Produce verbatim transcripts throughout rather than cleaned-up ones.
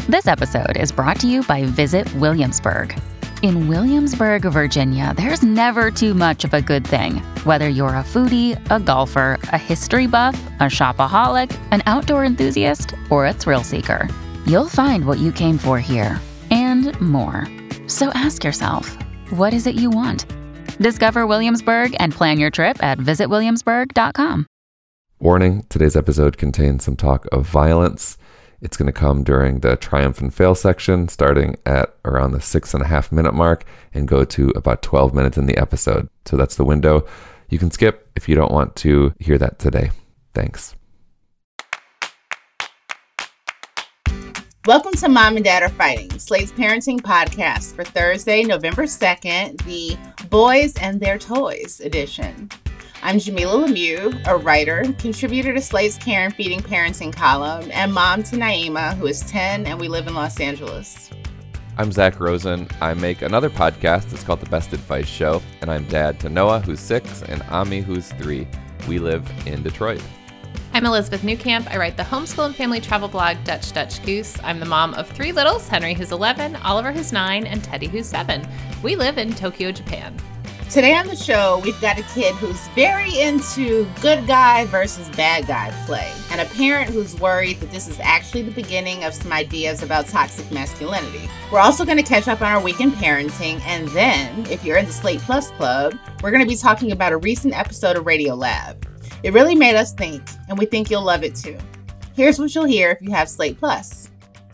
This episode is brought to you by Visit Williamsburg. In Williamsburg, Virginia, there's never too much of a good thing. Whether you're a foodie, a golfer, a history buff, a shopaholic, an outdoor enthusiast, or a thrill seeker, you'll find what you came for here and more. So ask yourself, what is it you want? Discover Williamsburg and plan your trip at visit williamsburg dot com. Warning, today's episode contains some talk of violence. It's going to come during the triumph and fail section, starting at around the six and a half minute mark and go to about twelve minutes in the episode. So that's the window. You can skip if you don't want to hear that today. Thanks. Welcome to Mom and Dad Are Fighting, Slate's parenting podcast for Thursday, November second, the Boys and Their Toys edition. I'm Jamila Lemieux, a writer, contributor to Slate's Care and Feeding Parenting column, and mom to Naima, who is ten, and we live in Los Angeles. I'm Zach Rosen. I make another podcast. It's called The Best Advice Show, and I'm dad to Noah, who's six, and Ami, who's three. We live in Detroit. I'm Elizabeth Newcamp. I write the homeschool and family travel blog Dutch Dutch Goose. I'm the mom of three littles, Henry, who's eleven, Oliver, who's nine, and Teddy, who's seven. We live in Tokyo, Japan. Today on the show, we've got a kid who's very into good guy versus bad guy play, and a parent who's worried that this is actually the beginning of some ideas about toxic masculinity. We're also going to catch up on our week in parenting, and then, if you're in the Slate Plus Club, we're going to be talking about a recent episode of Radiolab. It really made us think, and we think you'll love it too. Here's what you'll hear if you have Slate Plus.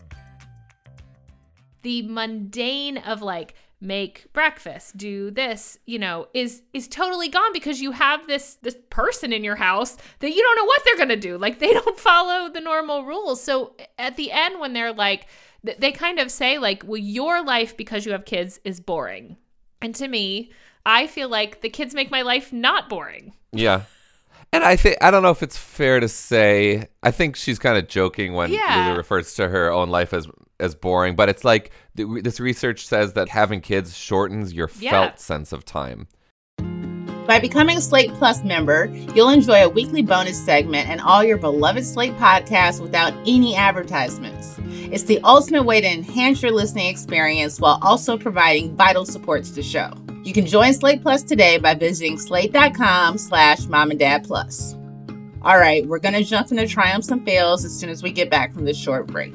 The mundane of like, make breakfast, do this, you know, is is totally gone because you have this this person in your house that you don't know what they're going to do. Like, they don't follow the normal rules. So at the end, when they're like, they kind of say like, well, your life because you have kids is boring. And to me, I feel like the kids make my life not boring. Yeah. And I think, I don't know if it's fair to say, I think she's kind of joking when yeah. Lulu refers to her own life as as boring, but it's like th- this research says that having kids shortens your yeah. felt sense of time. By becoming a Slate Plus member, you'll enjoy a weekly bonus segment and all your beloved Slate podcasts without any advertisements. It's the ultimate way to enhance your listening experience while also providing vital support to the show. You can join Slate Plus today by visiting slate.com slash mom and dad plus. All right, we're going to jump into triumphs and fails as soon as we get back from this short break.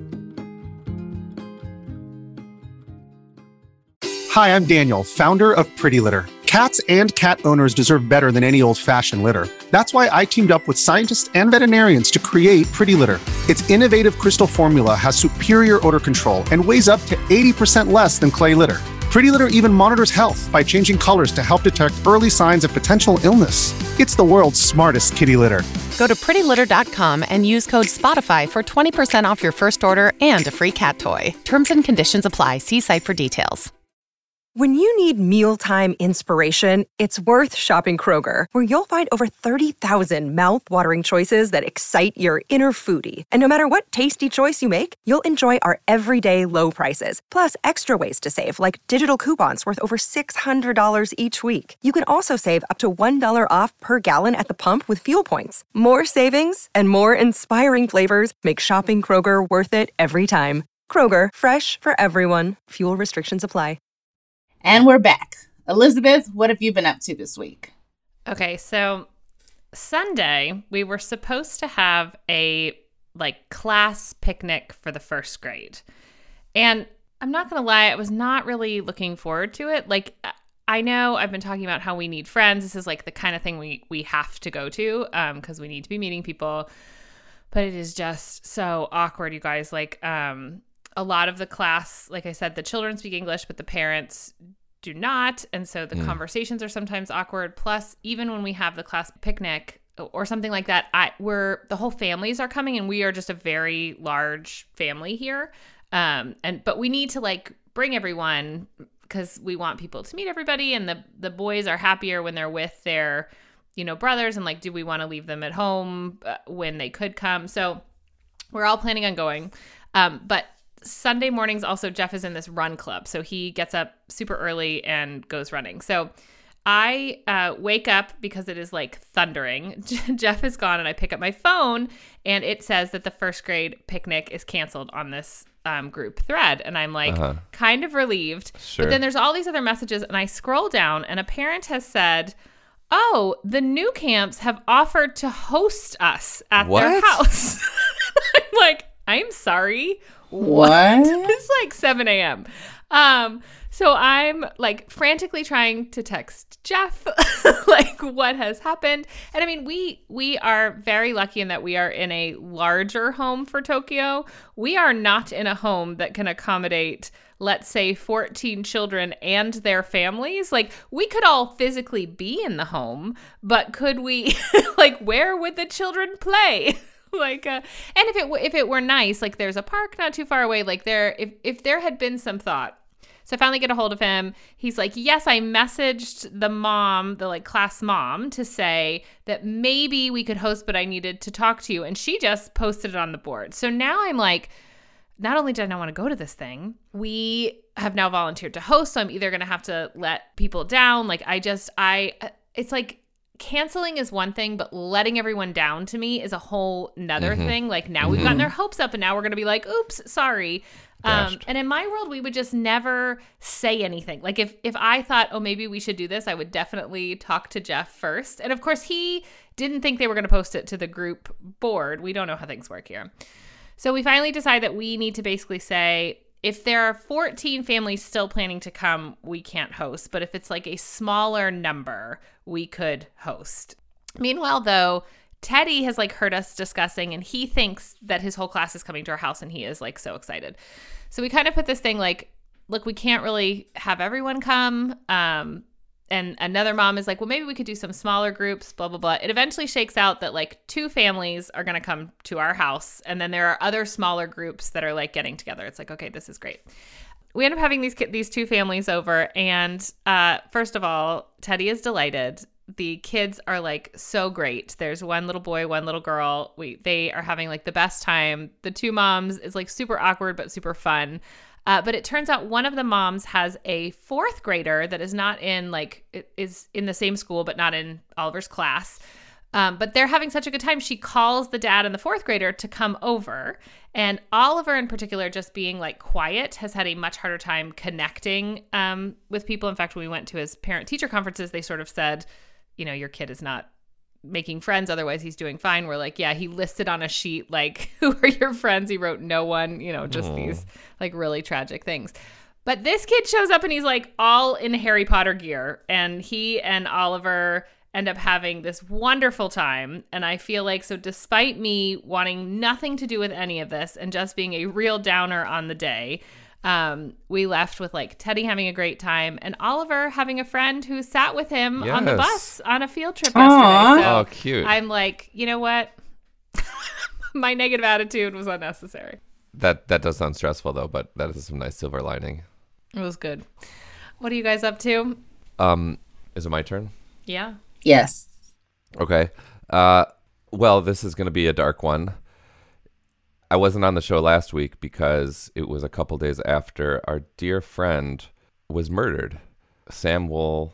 Hi, I'm Daniel, founder of Pretty Litter. Cats and cat owners deserve better than any old-fashioned litter. That's why I teamed up with scientists and veterinarians to create Pretty Litter. Its innovative crystal formula has superior odor control and weighs up to eighty percent less than clay litter. Pretty Litter even monitors health by changing colors to help detect early signs of potential illness. It's the world's smartest kitty litter. Go to pretty litter dot com and use code SPOTIFY for twenty percent off your first order and a free cat toy. Terms and conditions apply. See site for details. When you need mealtime inspiration, it's worth shopping Kroger, where you'll find over thirty thousand mouth-watering choices that excite your inner foodie. And no matter what tasty choice you make, you'll enjoy our everyday low prices, plus extra ways to save, like digital coupons worth over six hundred dollars each week. You can also save up to one dollar off per gallon at the pump with fuel points. More savings and more inspiring flavors make shopping Kroger worth it every time. Kroger, fresh for everyone. Fuel restrictions apply. And we're back. Elizabeth, what have you been up to this week? Okay, so Sunday, we were supposed to have a like class picnic for the first grade. And I'm not going to lie, I was not really looking forward to it. Like, I know I've been talking about how we need friends. This is like the kind of thing we, we have to go to um, because we need to be meeting people. But it is just so awkward, you guys. Like, um, a lot of the class, like I said, the children speak English, but the parents do not. And so the mm. conversations are sometimes awkward. Plus, even when we have the class picnic or something like that, I we're the whole families are coming, and we are just a very large family here. Um, and but we need to like bring everyone because we want people to meet everybody, and the the boys are happier when they're with their, you know, brothers. And like, do we want to leave them at home uh, when they could come? So we're all planning on going. Um, but Sunday mornings also, Jeff is in this run club. So he gets up super early and goes running. So I uh, wake up because it is like thundering. Jeff is gone and I pick up my phone and it says that the first grade picnic is canceled on this um, group thread. And I'm like uh-huh. kind of relieved. Sure. But then there's all these other messages and I scroll down and a parent has said, oh, the new camps have offered to host us at what? their house. I'm like, I'm sorry. What? It's like seven a.m. Um, so I'm like frantically trying to text Jeff, like what has happened. And I mean, we we are very lucky in that we are in a larger home for Tokyo. We are not in a home that can accommodate, let's say, fourteen children and their families. Like we could all physically be in the home, but could we, like, where would the children play? Like, uh, and if it w- if it were nice, like there's a park not too far away, like there, if if there had been some thought. So I finally get a hold of him. He's like, yes, I messaged the mom, the like class mom, to say that maybe we could host, but I needed to talk to you. And she just posted it on the board. So now I'm like, not only did I not want to go to this thing, we have now volunteered to host. So I'm either going to have to let people down. Like I just, I, it's like, canceling is one thing, but letting everyone down to me is a whole nother mm-hmm. thing. Like now mm-hmm. we've gotten their hopes up and now we're going to be like, oops, sorry. Um, and in my world, we would just never say anything. Like if, if I thought, oh, maybe we should do this, I would definitely talk to Jeff first. And of course, he didn't think they were going to post it to the group board. We don't know how things work here. So we finally decide that we need to basically say, if there are fourteen families still planning to come, we can't host. But if it's like a smaller number, we could host. Meanwhile, though, Teddy has like heard us discussing and he thinks that his whole class is coming to our house and he is like so excited. So we kind of put this thing like, look, we can't really have everyone come. Um, and another mom is like, well, maybe we could do some smaller groups, blah, blah, blah. It eventually shakes out that like two families are going to come to our house. And then there are other smaller groups that are like getting together. It's like, okay, this is great. We end up having these these two families over. And uh, first of all, Teddy is delighted. The kids are like so great. There's one little boy, one little girl. We they are having like the best time. The two moms is like super awkward, but super fun. Uh, but it turns out one of the moms has a fourth grader that is not in like, is in the same school, but not in Oliver's class. Um, but they're having such a good time. She calls the dad and the fourth grader to come over. And Oliver in particular, just being like quiet, has had a much harder time connecting um, with people. In fact, when we went to his parent teacher conferences, they sort of said, you know, your kid is not making friends. Otherwise, he's doing fine. We're like, yeah, he listed on a sheet, like, who are your friends? He wrote no one, you know, just Aww. These like really tragic things. But this kid shows up and he's like all in Harry Potter gear. And he and Oliver end up having this wonderful time. And I feel like, so despite me wanting nothing to do with any of this and just being a real downer on the day, Um, we left with like Teddy having a great time and Oliver having a friend who sat with him yes. on the bus on a field trip Aww. yesterday. So oh, cute. I'm like, you know what? My negative attitude was unnecessary. That that does sound stressful though, but that is some nice silver lining. It was good. What are you guys up to? Um, is it my turn? Yeah. Yes. Okay. Uh, well, this is going to be a dark one. I wasn't on the show last week because it was a couple days after our dear friend was murdered. Sam Wool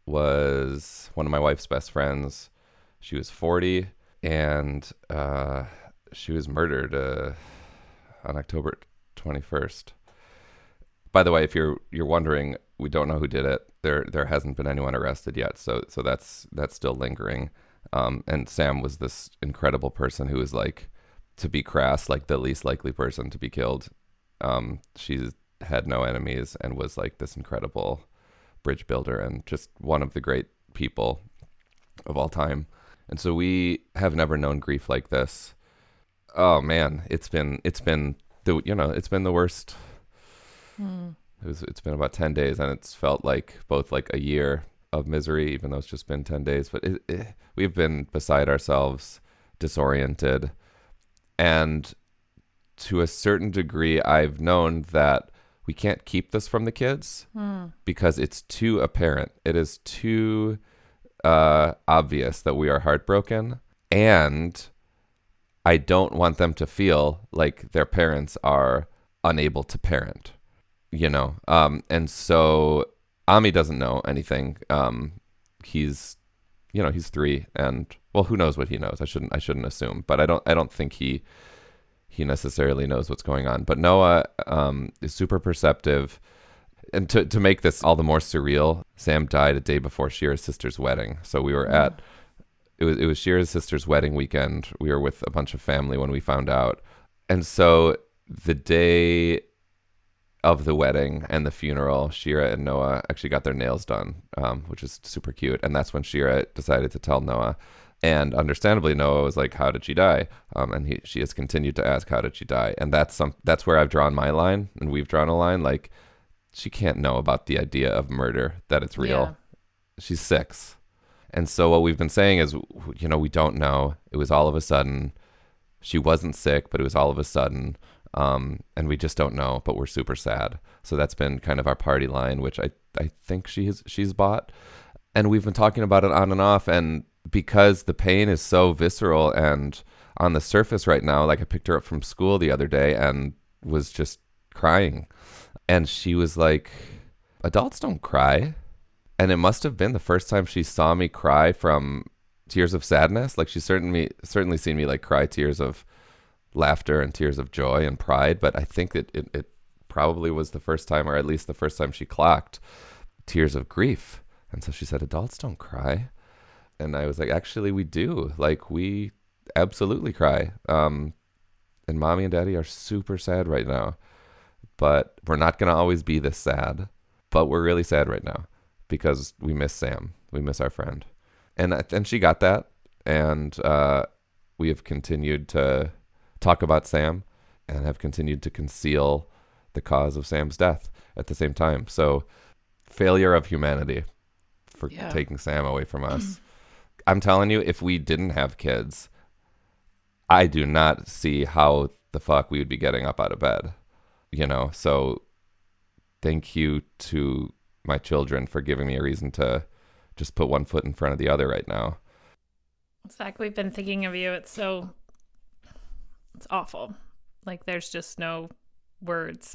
was one of my wife's best friends. She was forty, and uh, she was murdered uh, on October twenty-first. By the way, if you're you're wondering, we don't know who did it. There there hasn't been anyone arrested yet, so so that's that's still lingering. Um, and Sam was this incredible person who was like, to be crass, like the least likely person to be killed. Um, she had no enemies and was like this incredible bridge builder and just one of the great people of all time. And so we have never known grief like this. Oh man, it's been it's been the you know it's been the worst. Hmm. It was it's been about ten days and it's felt like both like a year of misery, even though it's just been ten days. But it, it, we've been beside ourselves, disoriented. And to a certain degree, I've known that we can't keep this from the kids mm. because it's too apparent. It is too uh, obvious that we are heartbroken. And I don't want them to feel like their parents are unable to parent, you know? Um, and so Ami doesn't know anything. Um, he's, you know, he's three, and well, who knows what he knows? I shouldn't I shouldn't assume, but I don't I don't think he he necessarily knows what's going on. But Noah um, is super perceptive. And to to make this all the more surreal, Sam died a day before Shira's sister's wedding. So we were mm. at it was it was Shira's sister's wedding weekend. We were with a bunch of family when we found out. And so the day of the wedding and the funeral, Shira and Noah actually got their nails done, um, which is super cute. And that's when Shira decided to tell Noah. And understandably, Noah was like, "How did she die?" Um, and he she has continued to ask, "How did she die?" And that's some that's where I've drawn my line, and we've drawn a line. Like, she can't know about the idea of murder, that it's real. Yeah. She's six. And so what we've been saying is, you know, we don't know. It was all of a sudden. She wasn't sick, but it was all of a sudden. Um, and we just don't know, but we're super sad. So that's been kind of our party line, which I, I think she's, she's bought. And we've been talking about it on and off. And because the pain is so visceral and on the surface right now, like I picked her up from school the other day and was just crying. And she was like, adults don't cry. And it must have been the first time she saw me cry from tears of sadness. Like she's certainly certainly seen me like cry tears of laughter and tears of joy and pride. But I think that it, it probably was the first time, or at least the first time she clocked tears of grief. And so she said, adults don't cry. And I was like, actually, we do. Like, we absolutely cry. Um, and mommy and daddy are super sad right now. But we're not going to always be this sad. But we're really sad right now because we miss Sam. We miss our friend. And and she got that. And uh, we have continued to talk about Sam and have continued to conceal the cause of Sam's death at the same time. So failure of humanity for yeah. taking Sam away from us. I'm telling you, if we didn't have kids, I do not see how the fuck we would be getting up out of bed. You know, so thank you to my children for giving me a reason to just put one foot in front of the other right now. Zach, we've been thinking of you. It's so, it's awful. Like, there's just no words.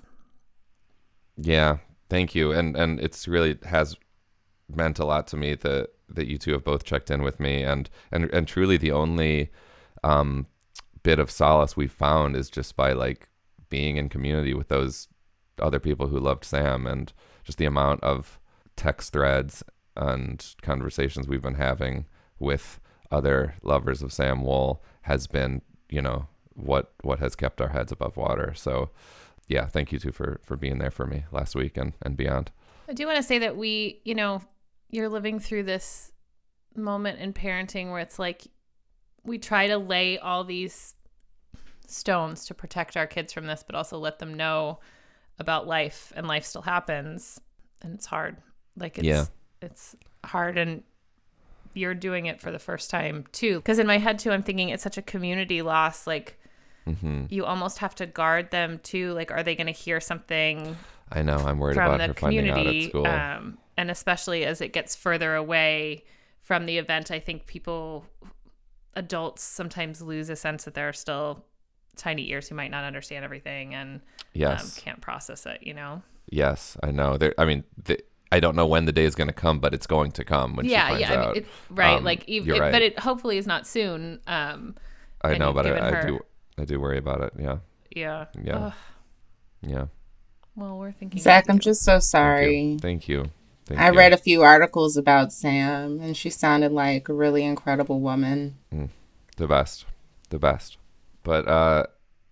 Yeah, thank you. And and it's really has meant a lot to me that that you two have both checked in with me. And and, and truly the only um, bit of solace we've found is just by, like, being in community with those other people who loved Sam, and just the amount of text threads and conversations we've been having with other lovers of Sam Wool has been, you know, what what has kept our heads above water. So yeah, thank you two for for being there for me last week and and beyond. I do want to say that we, you know, you're living through this moment in parenting where it's like we try to lay all these stones to protect our kids from this, but also let them know about life, and life still happens, and it's hard. Like, it's yeah. it's hard, and you're doing it for the first time too. Because in my head too, I'm thinking it's such a community loss. Like, mm-hmm. you almost have to guard them too. Like, are they going to hear something? I know. I'm worried from about the her community, finding out at school. Um, and especially as it gets further away from the event, I think people, adults, sometimes lose a sense that there are still tiny ears who might not understand everything and yes. um, can't process it, you know? Yes, I know. There. I mean, the, I don't know when the day is going to come, but it's going to come when yeah, she finds yeah, out. I mean, it, right. Um, like, even, you're it, right. but it hopefully is not soon. Um, I know, but I, I her... do. I do worry about it. Yeah. Yeah. Yeah. Ugh. Yeah. Well, we're thinking. Zach, I'm just so sorry. Thank you. Thank you. Thank I you. read a few articles about Sam, and she sounded like a really incredible woman. Mm, the best. The best. But uh,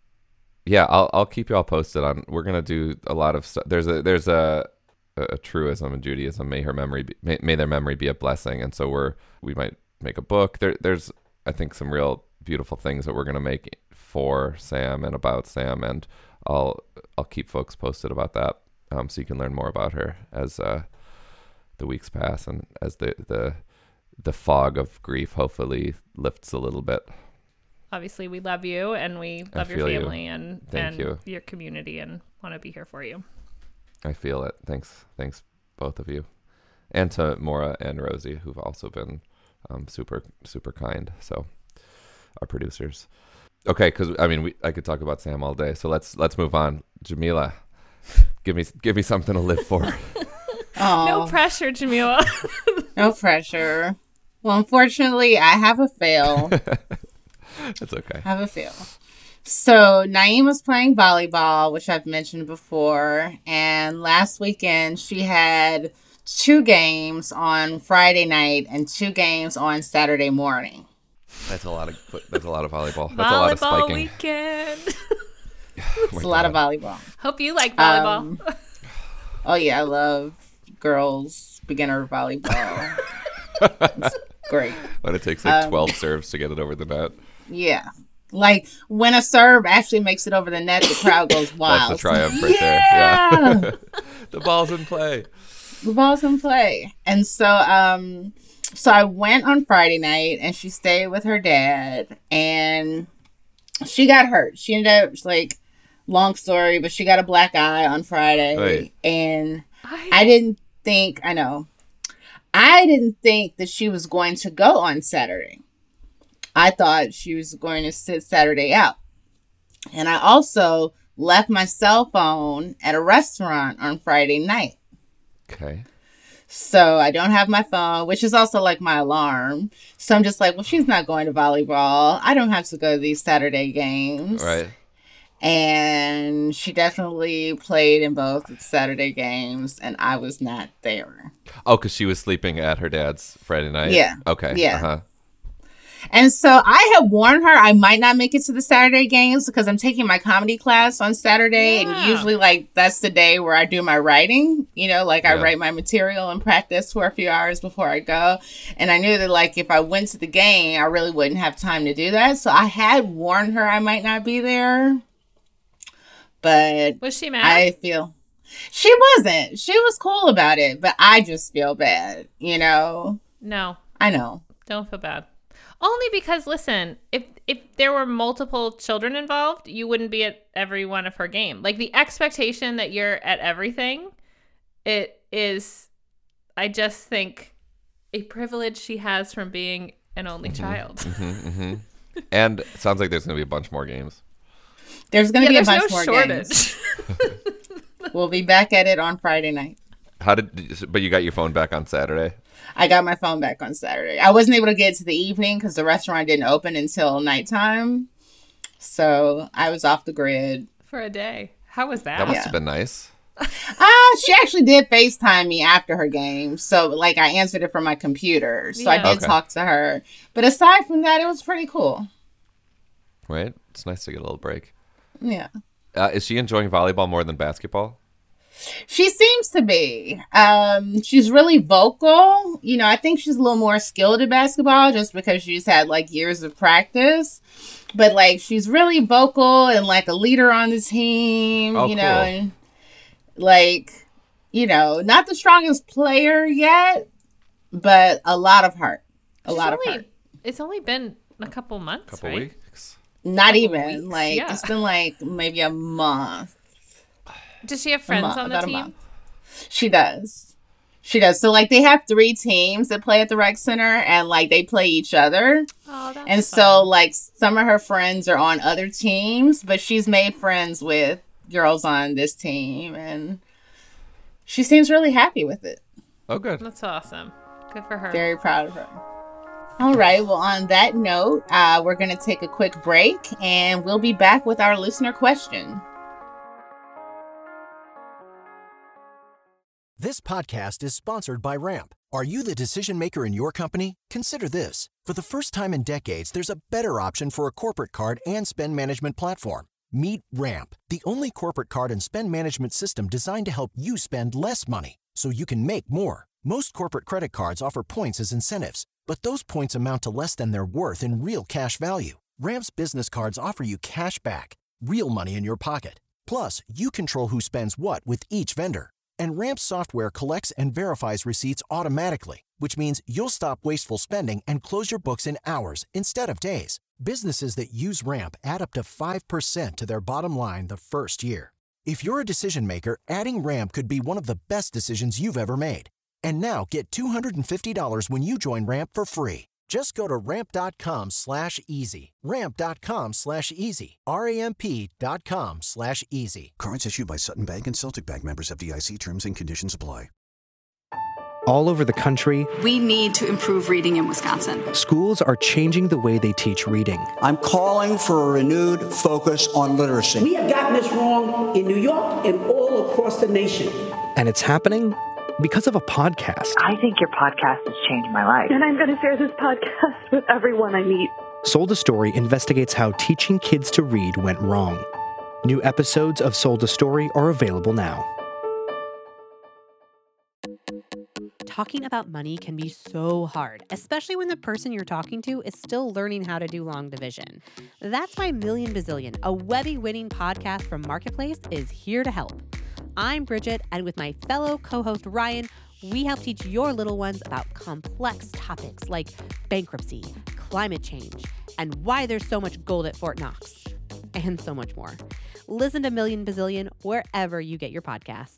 yeah, I'll I'll keep you all posted on. We're gonna do a lot of stuff. There's a there's a a truism in Judaism. May her memory be, may, may their memory be a blessing. And so we're we might make a book. There there's I think some real beautiful things that we're gonna make for Sam and about Sam, and I'll I'll keep folks posted about that. Um, so you can learn more about her as uh, the weeks pass and as the the the fog of grief hopefully lifts a little bit. Obviously, we love you, and we love your family you. and, Thank and you. your community, and want to be here for you. I feel it. Thanks. Thanks, both of you. And to Maura and Rosie, who've also been um, super, super kind. So, our producers. Okay, because, I mean, we I could talk about Sam all day, so let's let's move on. Jamila, give me give me something to live for. Oh, No pressure, Jamila. no pressure. Well, unfortunately, I have a fail. It's okay. I have a fail. So Naeem was playing volleyball, which I've mentioned before. And last weekend, she had two games on Friday night and two games on Saturday morning. That's a lot of that's a lot of volleyball. That's volleyball a lot of spiking. weekend. Oh It's my a lot God. of volleyball. Hope you like volleyball. Um, oh, yeah. I love girls beginner volleyball. It's great. But it takes like Um, twelve serves to get it over the net. Yeah. Like when a serve actually makes it over the net, the crowd goes wild. That's the triumph right Yeah. there. Yeah. The ball's in play. The ball's in play. And so um so I went on Friday night and she stayed with her dad and she got hurt. She ended up like long story, but she got a black eye on Friday. Right. And I, I didn't think I know. I didn't think that she was going to go on Saturday. I thought she was going to sit Saturday out. And I also left my cell phone at a restaurant on Friday night. Okay. So I don't have my phone, which is also like my alarm. So I'm just like, well, she's not going to volleyball. I don't have to go to these Saturday games. Right. And she definitely played in both Saturday games, and I was not there. Oh, because she was sleeping at her dad's Friday night? Yeah. Okay. Yeah. Uh-huh. And so I had warned her I might not make it to the Saturday games because I'm taking my comedy class on Saturday. Yeah. And usually, like, that's the day where I do my writing. You know, like I Yeah. write my material and practice for a few hours before I go. And I knew that, like, if I went to the game, I really wouldn't have time to do that. So I had warned her I might not be there. But was she mad? I feel she wasn't. She was cool about it. But I just feel bad, you know? no, I know. don't feel bad. Only because, listen, if if there were multiple children involved, you wouldn't be at every one of her game. Like the expectation that you're at everything, it is, I just think, a privilege she has from being an only child. Mm-hmm, mm-hmm. And it sounds like there's going to be a bunch more games. There's going to Yeah, be a there's bunch no more shortage. games. We'll be back at it on Friday night. How did? But you got your phone back on Saturday. I got my phone back on Saturday. I wasn't able to get to the evening because the restaurant didn't open until nighttime. So I was off the grid. For a day. How was that? That must Yeah. have been nice. Ah, she actually did FaceTime me after her game. So, like, I answered it from my computer. So I Yeah. did Okay. talk to her. But aside from that, it was pretty cool. Right? It's nice to get a little break. Yeah. Uh, is she enjoying volleyball more than basketball? She seems to be. Um, she's really vocal. You know, I think she's a little more skilled at basketball just because she's had like years of practice. But like, she's really vocal and like a leader on the team. Oh, you know, cool. and like, you know, not the strongest player yet, but a lot of heart. A She's lot only, of heart. It's only been a couple months, Couple right? weeks. Not couple even weeks, like yeah. it's been like maybe a month. Does she have A friends month, on the about a team? month. She does. She does. So like they have three teams that play at the rec center and like they play each other. Oh, that's And so fun. like some of her friends are on other teams, but she's made friends with girls on this team and she seems really happy with it. Oh, good. That's awesome. Good for her. Very proud of her. All right. Well, on that note, uh, we're going to take a quick break and we'll be back with our listener question. This podcast is sponsored by Ramp. Are you the decision maker in your company? Consider this. For the first time in decades, there's a better option for a corporate card and spend management platform. Meet Ramp, the only corporate card and spend management system designed to help you spend less money so you can make more. Most corporate credit cards offer points as incentives, but those points amount to less than their worth in real cash value. Ramp's business cards offer you cash back, real money in your pocket. Plus, you control who spends what with each vendor. And Ramp software collects and verifies receipts automatically, which means you'll stop wasteful spending and close your books in hours instead of days. Businesses that use Ramp add up to five percent to their bottom line the first year. If you're a decision maker, adding Ramp could be one of the best decisions you've ever made. And now get two hundred fifty dollars when you join Ramp for free. Just go to ramp.com slash easy. Ramp.com slash easy. R-A-M-P dot com slash easy. Cards issued by Sutton Bank and Celtic Bank, members of D I C. Terms and conditions apply. All over the country, we need to improve reading in Wisconsin. Schools are changing the way they teach reading. I'm calling for a renewed focus on literacy. We have gotten this wrong in New York and all across the nation. And it's happening because of a podcast. I think your podcast has changed my life. And I'm going to share this podcast with everyone I meet. Sold a Story investigates how teaching kids to read went wrong. New episodes of Sold a Story are available now. Talking about money can be so hard, especially when the person you're talking to is still learning how to do long division. That's why Million Bazillion, a Webby-winning podcast from Marketplace, is here to help. I'm Bridget, and with my fellow co-host Ryan, we help teach your little ones about complex topics like bankruptcy, climate change, and why there's so much gold at Fort Knox, and so much more. Listen to Million Bazillion wherever you get your podcasts.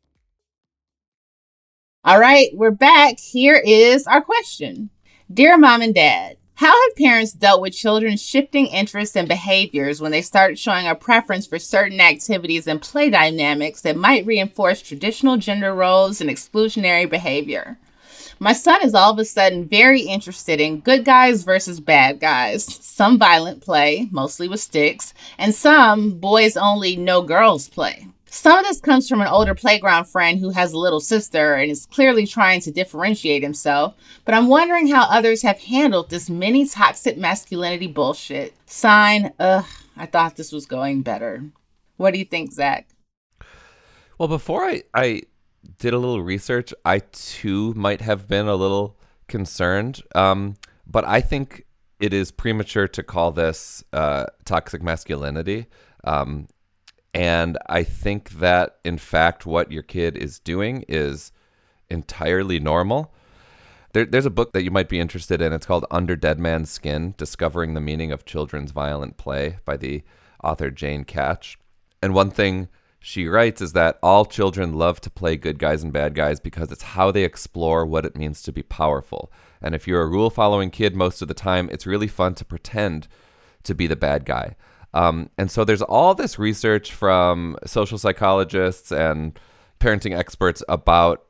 All right, we're back. Here is our question. Dear Mom and Dad, how have parents dealt with children's shifting interests and behaviors when they start showing a preference for certain activities and play dynamics that might reinforce traditional gender roles and exclusionary behavior? My son is all of a sudden very interested in good guys versus bad guys, some violent play, mostly with sticks, and some boys only, no girls play. Some of this comes from an older playground friend who has a little sister and is clearly trying to differentiate himself, but I'm wondering how others have handled this mini toxic masculinity bullshit. Sign, ugh, I thought this was going better. What do you think, Zach? Well, before I, I did a little research, I too might have been a little concerned, um, but I think it is premature to call this uh, toxic masculinity. Um And I think that, in fact, what your kid is doing is entirely normal. There, there's a book that you might be interested in. It's called Under Dead Man's Skin, Discovering the Meaning of Children's Violent Play by the author Jane Catch. And one thing she writes is that all children love to play good guys and bad guys because it's how they explore what it means to be powerful. And if you're a rule-following kid most of the time, it's really fun to pretend to be the bad guy. Um, and so there's all this research from social psychologists and parenting experts about,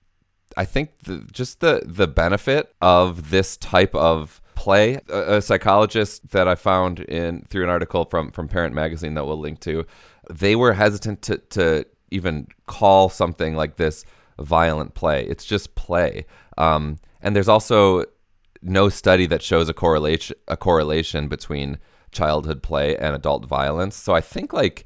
I think, the, just the, the benefit of this type of play. A, a psychologist that I found in through an article from, from Parent Magazine that we'll link to, they were hesitant to, to even call something like this violent play. It's just play. Um, and there's also no study that shows a correlation a correlation between childhood play and adult violence. So I think like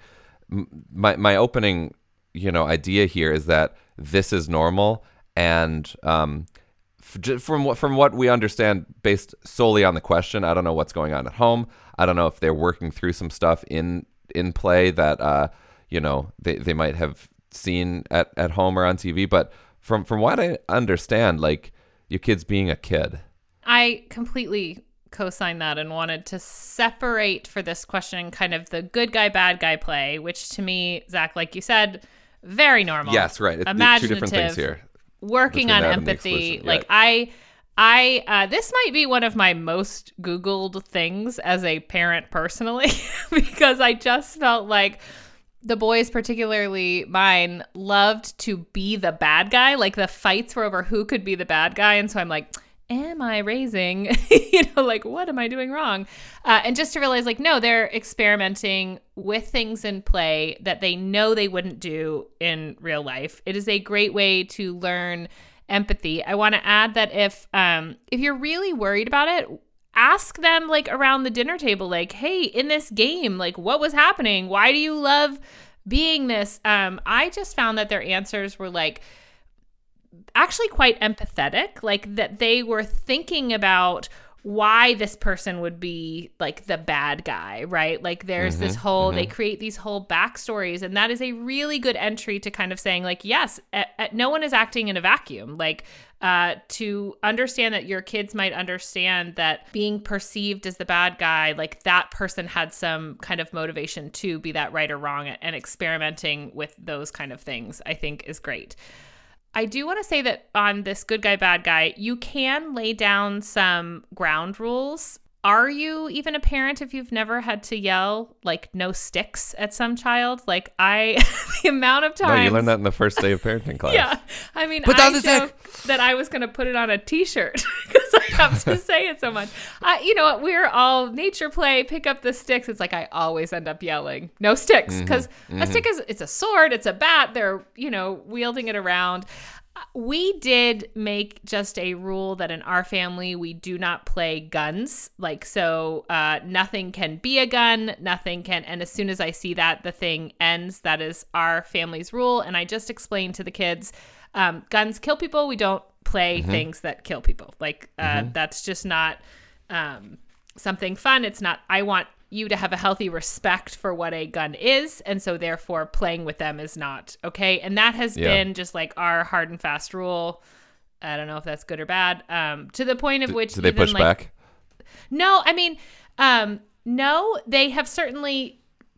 my my opening, you know, idea here is that this is normal, and um, f- from what from what we understand, based solely on the question, I don't know what's going on at home. I don't know if they're working through some stuff in in play that uh, you know they, they might have seen at, at home or on T V. But from from what I understand, like your kid's being a kid. I completely co-sign that and wanted to separate for this question kind of the good guy, bad guy play, which to me, Zach, like you said, very normal. Yes, right. It's imaginative, two different things here. Working on empathy. Like I, I, uh, this might be one of my most Googled things as a parent personally, because I just felt like the boys, particularly mine, loved to be the bad guy. Like the fights were over who could be the bad guy. And so I'm like, am I raising, you know, like, what am I doing wrong? Uh, and just to realize, like, no, they're experimenting with things in play that they know they wouldn't do in real life. It is a great way to learn empathy. I want to add that if um, if you're really worried about it, ask them, like, around the dinner table, like, hey, in this game, like, what was happening? Why do you love being this? Um, I just found that their answers were, like, actually quite empathetic, like that they were thinking about why this person would be like the bad guy, right? Like there's mm-hmm, this whole, mm-hmm. they create these whole backstories, and that is a really good entry to kind of saying like, yes, a, a, no one is acting in a vacuum. Like uh, to understand that your kids might understand that being perceived as the bad guy, like that person had some kind of motivation to be that right or wrong, and experimenting with those kind of things, I think is great. I do want to say that on this good guy, bad guy, you can lay down some ground rules are you even a parent if you've never had to yell like no sticks at some child? Like I, the amount of times. No, you learned that in the first day of parenting class. Yeah. I mean, Put I down the joked stick. that I was going to put it on a t-shirt because I have to say it so much. I, you know what? We're all nature play, pick up the sticks. It's like I always end up yelling no sticks because mm-hmm. a stick is, it's a sword, it's a bat. They're, you know, wielding it around. We did make just a rule that in our family, we do not play guns. Like, so uh, nothing can be a gun, nothing can. And as soon as I see that, the thing ends. That is our family's rule. And I just explained to the kids, um, guns kill people. We don't play mm-hmm. things that kill people. Like, uh, mm-hmm. that's just not um, something fun. It's not, I want you to have a healthy respect for what a gun is, and so therefore playing with them is not okay. And that has yeah. been just like our hard and fast rule. I don't know if that's good or bad. Um, to the point of do, which do they even, push like, back? No, I mean, um, no, they have certainly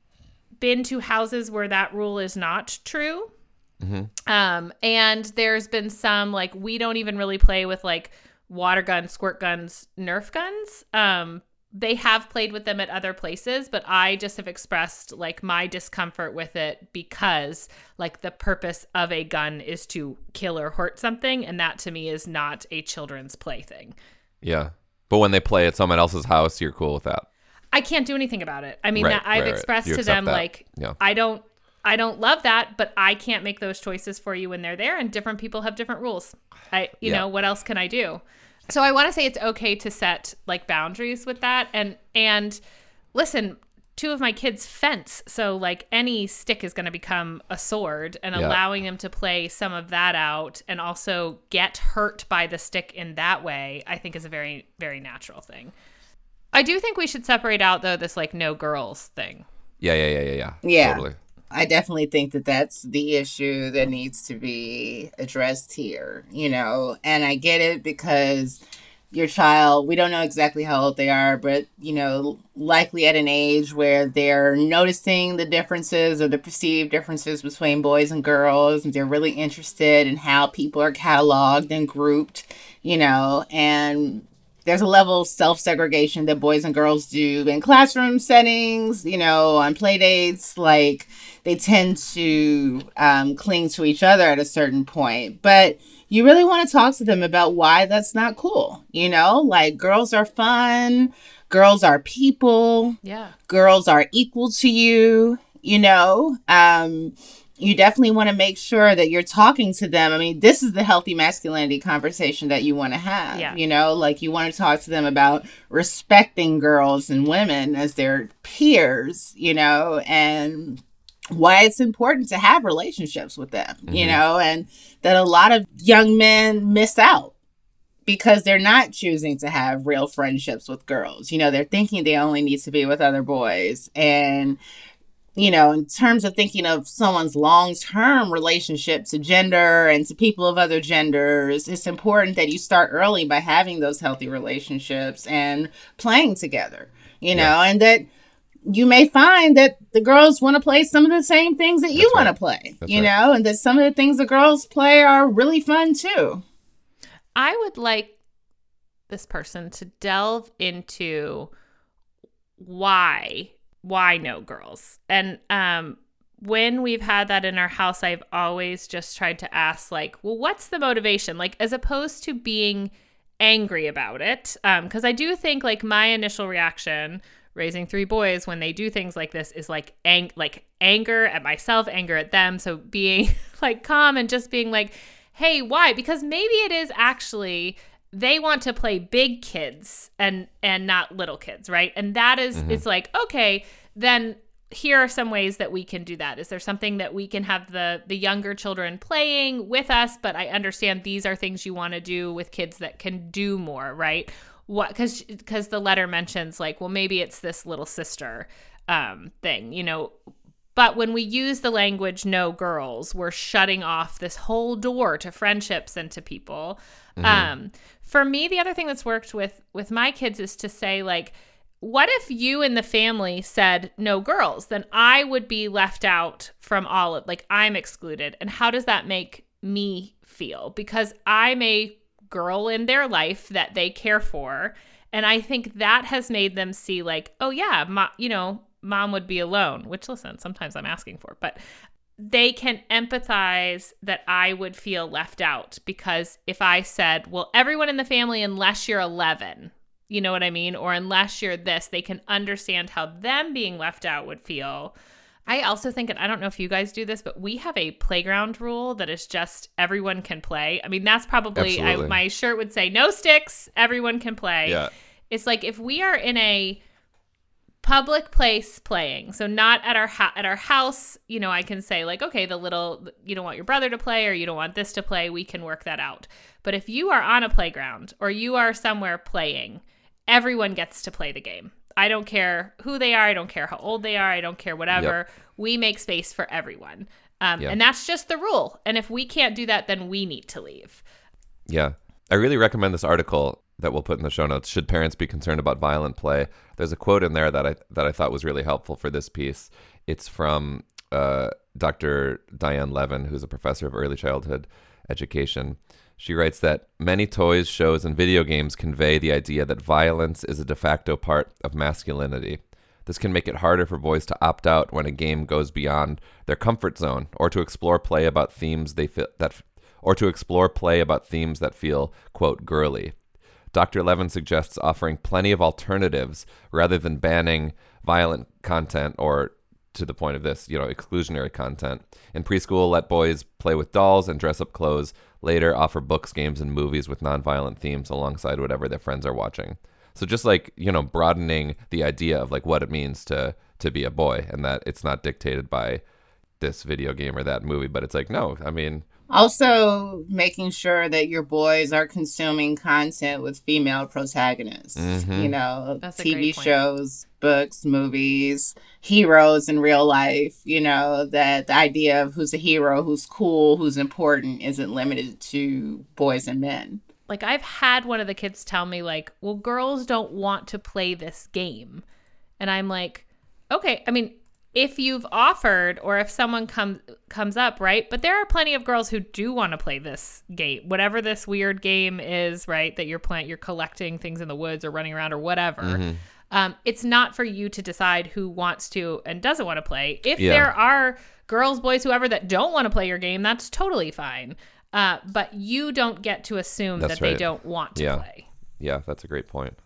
been to houses where that rule is not true. Mm-hmm. Um, and there's been some like we don't even really play with like water guns, squirt guns, Nerf guns. Um, They have played with them at other places, but I just have expressed like my discomfort with it because like the purpose of a gun is to kill or hurt something. And that to me is not a children's plaything. Yeah. But when they play at someone else's house, you're cool with that. I can't do anything about it. I mean, right, that I've right, expressed right. to them that. like, yeah. I don't, I don't love that, but I can't make those choices for you when they're there. And different people have different rules. I, you yeah. know, what else can I do? So I want to say it's okay to set like boundaries with that. And, and listen, two of my kids fence. So like any stick is going to become a sword, and yeah. allowing them to play some of that out and also get hurt by the stick in that way, I think is a very, very natural thing. I do think we should separate out though, this like no girls thing. Yeah. Yeah. Yeah. Yeah. Yeah. Yeah. Totally. I definitely think that that's the issue that needs to be addressed here, you know, and I get it because your child, we don't know exactly how old they are, but, you know, likely at an age where they're noticing the differences or the perceived differences between boys and girls, and they're really interested in how people are cataloged and grouped, you know, and there's a level of self-segregation that boys and girls do in classroom settings, you know, on play dates. Like, they tend to um, cling to each other at a certain point. But you really want to talk to them about why that's not cool. You know, like, girls are fun. Girls are people. Yeah. Girls are equal to you, you know. Um, you definitely want to make sure that you're talking to them. I mean, this is the healthy masculinity conversation that you want to have, yeah. you know, like you want to talk to them about respecting girls and women as their peers, you know, and why it's important to have relationships with them, mm-hmm. you know, and that a lot of young men miss out because they're not choosing to have real friendships with girls. You know, they're thinking they only need to be with other boys. And you know, in terms of thinking of someone's long-term relationship to gender and to people of other genders, it's important that you start early by having those healthy relationships and playing together, you know, yeah. and that you may find that the girls want to play some of the same things that you want right. to play, That's you right. know, and that some of the things the girls play are really fun too. I would like this person to delve into why why no girls. And um, when we've had that in our house, I've always just tried to ask, like, well, what's the motivation? Like, as opposed to being angry about it. Um, because I do think, like, my initial reaction raising three boys when they do things like this is like ang- like anger at myself, anger at them. So being like calm and just being like, hey, why? Because maybe it is actually they want to play big kids and and not little kids, right? And that is, mm-hmm. it's like, okay, then here are some ways that we can do that. Is there something that we can have the the younger children playing with us, but I understand these are things you want to do with kids that can do more, right? What, because because the letter mentions like, well, maybe it's this little sister um, thing, you know. But when we use the language no girls, we're shutting off this whole door to friendships and to people. Mm-hmm. Um, for me, the other thing that's worked with with my kids is to say, like, what if you and the family said no girls? Then I would be left out from all of, like, I'm excluded. And how does that make me feel? Because I'm a girl in their life that they care for. And I think that has made them see like, oh yeah, mo- you know, mom would be alone, which listen, sometimes I'm asking for, but they can empathize that I would feel left out because if I said, well, everyone in the family, unless you're eleven, you know what I mean? Or unless you're this, they can understand how them being left out would feel. I also think, and I don't know if you guys do this, but we have a playground rule that is just everyone can play. I mean, that's probably, I, my shirt would say no sticks, everyone can play. Yeah. It's like if we are in a public place playing, so not at our ha- at our house, you know, I can say like, okay, the little, you don't want your brother to play or you don't want this to play, we can work that out. But if you are on a playground or you are somewhere playing, everyone gets to play the game. I don't care who they are. I don't care how old they are. I don't care whatever. Yep. We make space for everyone. Um, yep. And that's just the rule. And if we can't do that, then we need to leave. Yeah. I really recommend this article that we'll put in the show notes. Should parents be concerned about violent play? There's a quote in there that I that I thought was really helpful for this piece. It's from uh, Doctor Diane Levin, who's a professor of early childhood education. She writes that many toys, shows, and video games convey the idea that violence is a de facto part of masculinity. This can make it harder for boys to opt out when a game goes beyond their comfort zone, or to explore play about themes they feel that, or to explore play about themes that feel, quote, girly. Doctor Levin suggests offering plenty of alternatives rather than banning violent content or, to the point of this, you know, exclusionary content. In preschool, let boys play with dolls and dress up clothes. Later, offer books, games, and movies with nonviolent themes alongside whatever their friends are watching. So just like, you know, broadening the idea of like what it means to to be a boy, and that it's not dictated by this video game or that movie, but it's like, no, I mean. Also making sure that your boys are consuming content with female protagonists, mm-hmm. you know, That's T V shows, books, movies, heroes in real life, you know, that the idea of who's a hero, who's cool, who's important isn't limited to boys and men. Like I've had one of the kids tell me like, well, girls don't want to play this game. And I'm like, okay, I mean, if you've offered or if someone comes comes up, right? But there are plenty of girls who do want to play this game, whatever this weird game is, right? That you're playing, you're collecting things in the woods or running around or whatever. Mm-hmm. Um, it's not for you to decide who wants to and doesn't want to play. If yeah. there are girls, boys, whoever that don't want to play your game, that's totally fine. Uh, but you don't get to assume that's that right. they don't want to yeah. play. Yeah, that's a great point.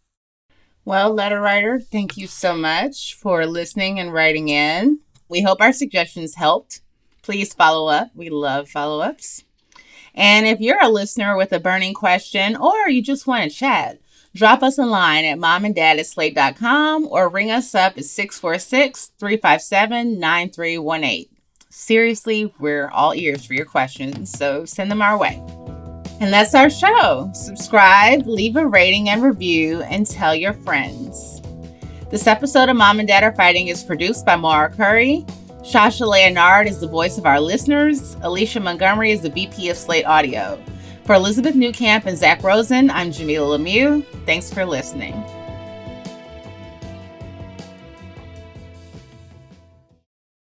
Well, letter writer, thank you so much for listening and writing in. We hope our suggestions helped. Please follow up. We love follow-ups. And if you're a listener with a burning question or you just want to chat, drop us a line at momanddad at slate dot com or ring us up at six four six, three five seven, nine three one eight. Seriously, we're all ears for your questions, so send them our way. And that's our show. Subscribe, leave a rating and review, and tell your friends. This episode of Mom and Dad Are Fighting is produced by Maura Curry. Shasha Leonard is the voice of our listeners. Alicia Montgomery is the V P of Slate Audio. For Elizabeth Newcamp and Zach Rosen, I'm Jamila Lemieux. Thanks for listening.